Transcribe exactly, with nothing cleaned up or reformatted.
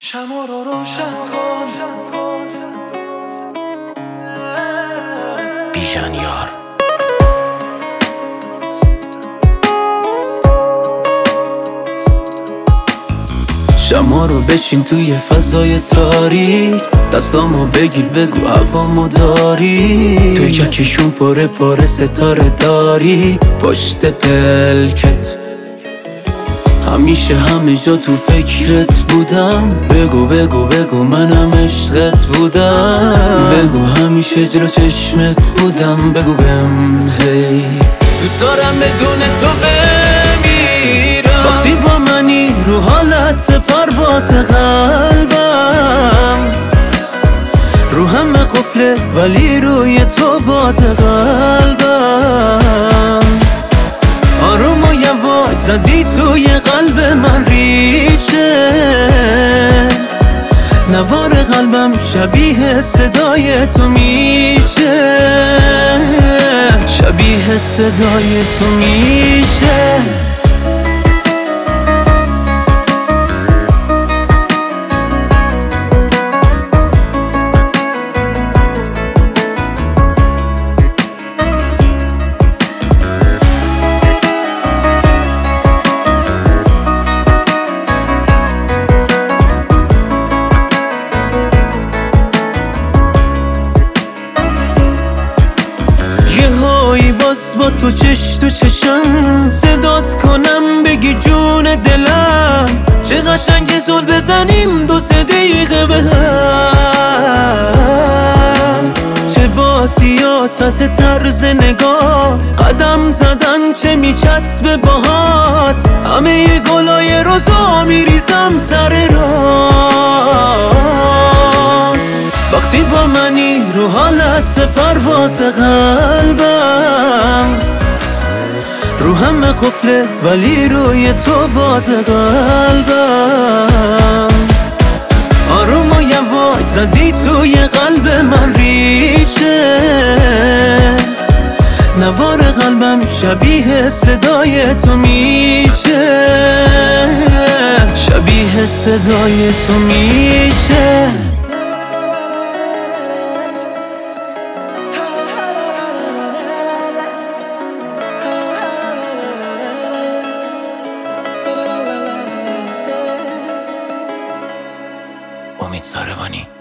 شمع رو روشن کن. بیژن یار. شمع رو بچین توی فضای تاریک، دستامو بگیر بگو هوامو داری. توی ککشون پاره پاره ستاره داری پشت پلکت. همیشه همه جا تو فکرت بودم، بگو بگو بگو منم عشقت بودم. بگو همیشه جلو چشمت بودم، بگو بهم هی دوست دارم بدون تو بمیرم. وقتی با منی رو حالت پرواز قلبم، رو همه قفله ولی روی تو باز قلبم. آروم و یواش زدی توی قلب من ریشه، نوار قلبم شبیه صدای تو میشه، شبیه صدای تو میشه. باز با تو چش تو چشم صدات کنم، بگی جون دلم چه قشنگ زل بزنیم دو سه دقیقه به هم. چه با سیاست طرز نگات قدم زدن چه میچسبه باهات. همه گلای روزا میریزم سر راه، وقتی با منی رو حالت پرواز قلبم. رو همه قفله ولی روی تو باز قلبم. آروم و یواش زدی توی قلب من ریشه، نوار قلبم شبیه صدای تو میشه، شبیه صدای تو میشه. امید ساروانی.